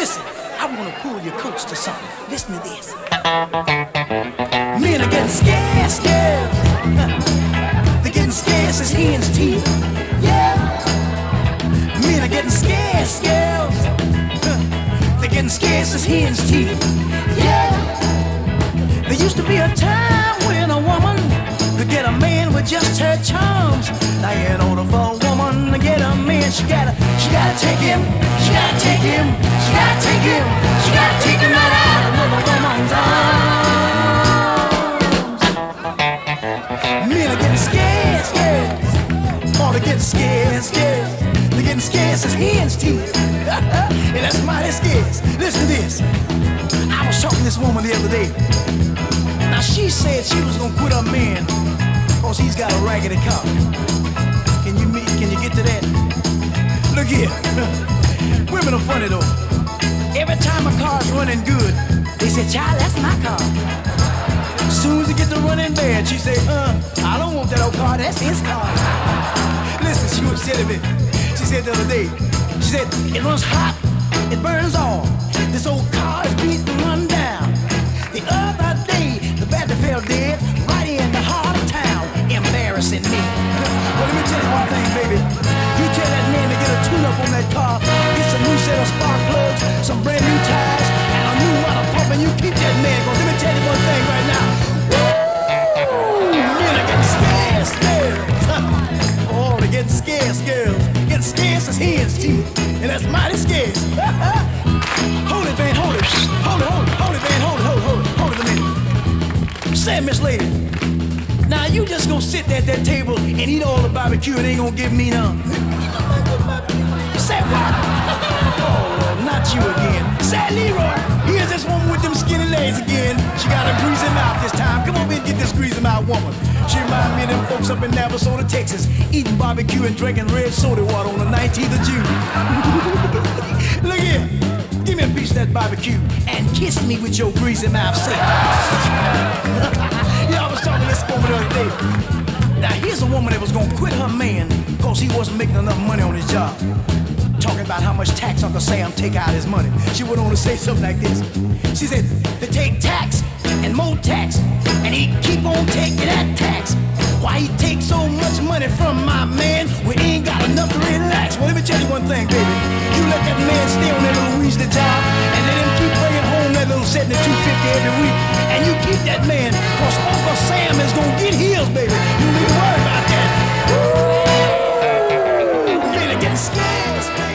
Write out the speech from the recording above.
Listen, I want to pull your coats to something. Listen to this. Men are getting scarce, girls. They're getting scarce as hen's teeth. Yeah. Men are getting scarce, girls. They're getting scarce as hen's teeth. Yeah. There used to be a time when a woman could get a man with just her charms. Now in order for a woman to get a man, she gotta take him, she gotta take him, she gotta take him, she gotta take him right out of another woman's arms. Men are getting scarce, girls. Oh, they're getting scarce, girls. They're getting scarce as hen's teeth. And that's mighty scarce. Listen to this. I was talking to this woman the other day. Now she said she was gonna quit her man cause he's got a raggedy car. Can you get to that? Look here. Women are funny though. Every time a car's running good, they say, child, that's my car. As soon as it gets to running bad, she say, I don't want that old car, that's his car. Listen, she was telling me. She said the other day, she said, it runs hot, it burns off. This old car is beat and run down. The other day, the battery fell dead right in the heart of town, embarrassing me. Well, let me tell you one thing, baby. You tell that man to get a tune-up on that car, get some new set of spark plugs, some brand new tires, and a new water pump, and you keep that man. Cause let me tell you one thing right now. Woo! Men are getting scarce, girls. Oh, they're getting scarce, girls. Getting scarce as hen's teeth, and that's mighty scarce. Hold it, Van, hold it. Hold it, Van, hold it a minute. Say, Miss Lady, now you just gonna sit there at that table and eat all the barbecue and ain't gonna give me none. Say what? Oh, Lord, not you again. Say, Leroy, here's this woman with them skinny legs again. She got a greasy mouth this time. Come over and get this greasy mouth woman. She reminds me of them folks up in Navasota, Texas, eating barbecue and drinking red soda water on the 19th of June. Look here. Give me a piece of that barbecue and kiss me with your greasy mouth. Say. Yeah, I was talking to this woman the other day. Now here's a woman that was gonna quit her man because he wasn't making enough money on his job. Talking about how much tax Uncle Sam take out of his money. She went on to say something like this. She said, they take tax and more tax, and he keep on taking that tax. Why he take so much money from my man? We ain't got enough to relax. Well, let me tell you one thing, baby. You let that man stay on that little Weasley job, and let him keep bringing home that little $72.50 every week. And you keep that man, cause Uncle Sam is gonna get his, baby. You don't need to worry about that. Woo! Men are getting scared.